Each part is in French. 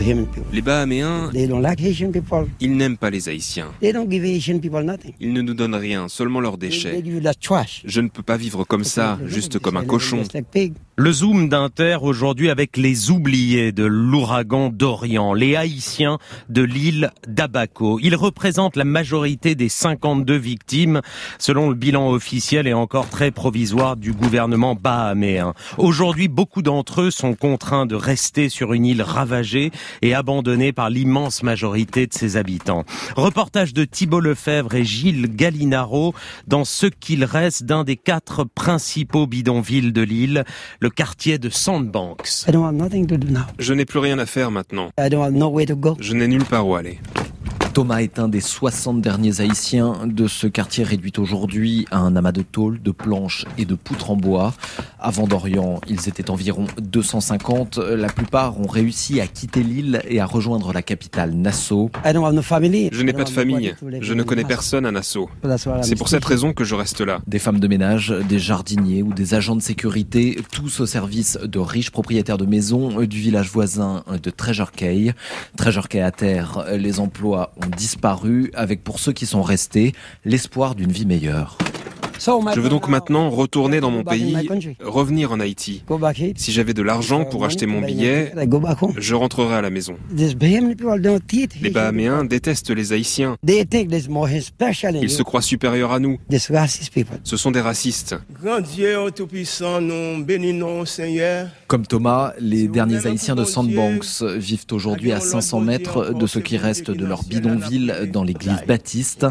Les Bahaméens, ils n'aiment pas les Haïtiens. Ils ne nous donnent rien, seulement leurs déchets. Je ne peux pas vivre comme ça, juste comme un cochon. Le Zoom d'Inter aujourd'hui avec les oubliés de l'ouragan Dorian, les Haïtiens de l'île d'Abaco. Ils représentent la majorité des 52 victimes, selon le bilan officiel et encore très provisoire du gouvernement bahaméen. Aujourd'hui, beaucoup d'entre eux sont contraints de rester sur une île ravagée et abandonnée par l'immense majorité de ses habitants. Reportage de Thibault Lefebvre et Gilles Gallinaro dans ce qu'il reste d'un des 4 principaux bidonvilles de l'île, le quartier de Sandbanks. Je n'ai plus rien à faire maintenant. Je n'ai nulle part où aller. Thomas est un des 60 derniers Haïtiens de ce quartier réduit aujourd'hui à un amas de tôles, de planches et de poutres en bois. Avant Dorian, ils étaient environ 250. La plupart ont réussi à quitter l'île et à rejoindre la capitale, Nassau. Je n'ai pas de famille. Je ne connais personne à Nassau. C'est pour cette raison que je reste là. Des femmes de ménage, des jardiniers ou des agents de sécurité, tous au service de riches propriétaires de maisons du village voisin de Treasure Cay. Treasure Cay à terre, les emplois ont disparu, avec pour ceux qui sont restés, l'espoir d'une vie meilleure. Je veux donc maintenant retourner dans mon pays, revenir en Haïti. Si j'avais de l'argent pour acheter mon billet, je rentrerai à la maison. Les Bahaméens détestent les Haïtiens. Ils se croient supérieurs à nous. Ce sont des racistes. Grand Dieu tout-puissant, nous bénissons, Seigneur. Comme Thomas, les derniers Haïtiens de Sandbanks vivent aujourd'hui à 500 mètres de ce qui reste de leur bidonville dans l'église baptiste.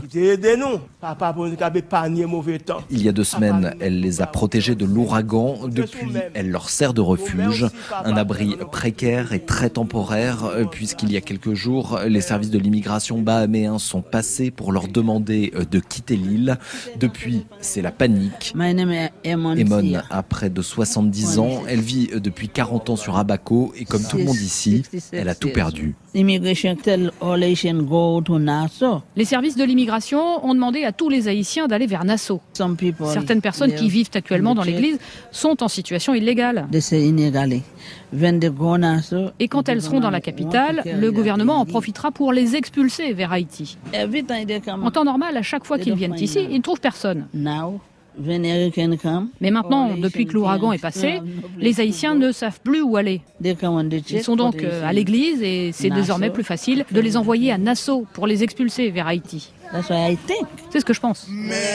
Il y a 2 semaines, elle les a protégés de l'ouragan. Depuis, elle leur sert de refuge. Un abri précaire et très temporaire, puisqu'il y a quelques jours, les services de l'immigration bahaméens sont passés pour leur demander de quitter l'île. Depuis, c'est la panique. Emon a près de 70 ans. Elle vit depuis 40 ans sur Abaco et comme tout le monde ici, elle a tout perdu. Les services de l'immigration ont demandé à tous les Haïtiens d'aller vers Nassau. Certaines personnes qui vivent actuellement dans l'église sont en situation illégale. Et quand elles seront dans la capitale, le gouvernement en profitera pour les expulser vers Haïti. En temps normal, à chaque fois qu'ils viennent ici, ils ne trouvent personne. Mais maintenant, depuis que l'ouragan est passé, les Haïtiens ne savent plus où aller. Ils sont donc à l'église et c'est désormais plus facile de les envoyer à Nassau pour les expulser vers Haïti. C'est ce que je pense.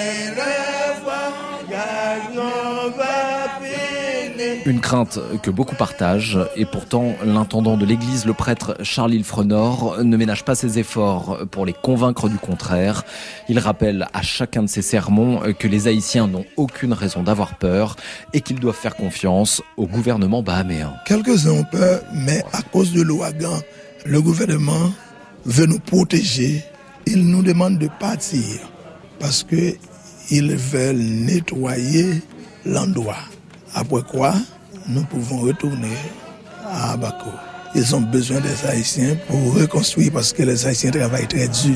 Une crainte que beaucoup partagent et pourtant l'intendant de l'église, le prêtre Charles Ilfrenor, ne ménage pas ses efforts pour les convaincre du contraire. Il rappelle à chacun de ses sermons que les Haïtiens n'ont aucune raison d'avoir peur et qu'ils doivent faire confiance au gouvernement bahaméen. Quelques-uns ont peur, mais à cause de l'ouragan, le gouvernement veut nous protéger. Il nous demande de partir parce qu'ils veulent nettoyer l'endroit. Après quoi, nous pouvons retourner à Abaco. Ils ont besoin des Haïtiens pour reconstruire parce que les Haïtiens travaillent très dur.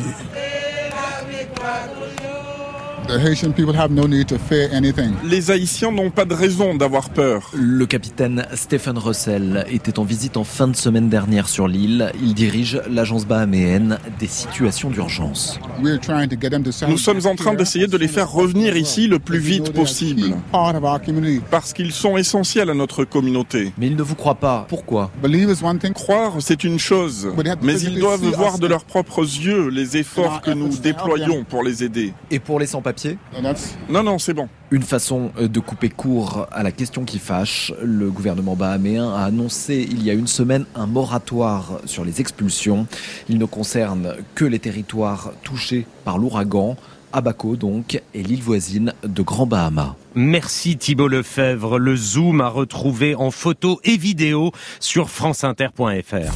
Les Haïtiens n'ont pas de raison d'avoir peur. Le capitaine Stephen Russell était en visite en fin de semaine dernière sur l'île. Il dirige l'agence bahaméenne des situations d'urgence. Nous sommes en train d'essayer de les faire revenir ici le plus vite possible. Parce qu'ils sont essentiels à notre communauté. Mais ils ne vous croient pas. Pourquoi ? Croire, c'est une chose. Mais ils doivent voir de leurs propres yeux les efforts que nous déployons pour les aider. Et pour les sans-papiers ? Non, c'est bon. Une façon de couper court à la question qui fâche. Le gouvernement bahaméen a annoncé il y a une semaine un moratoire sur les expulsions. Il ne concerne que les territoires touchés par l'ouragan, Abaco donc, et l'île voisine de Grand Bahama. Merci Thibault Lefebvre. Le Zoom à retrouver en photo et vidéo sur franceinter.fr.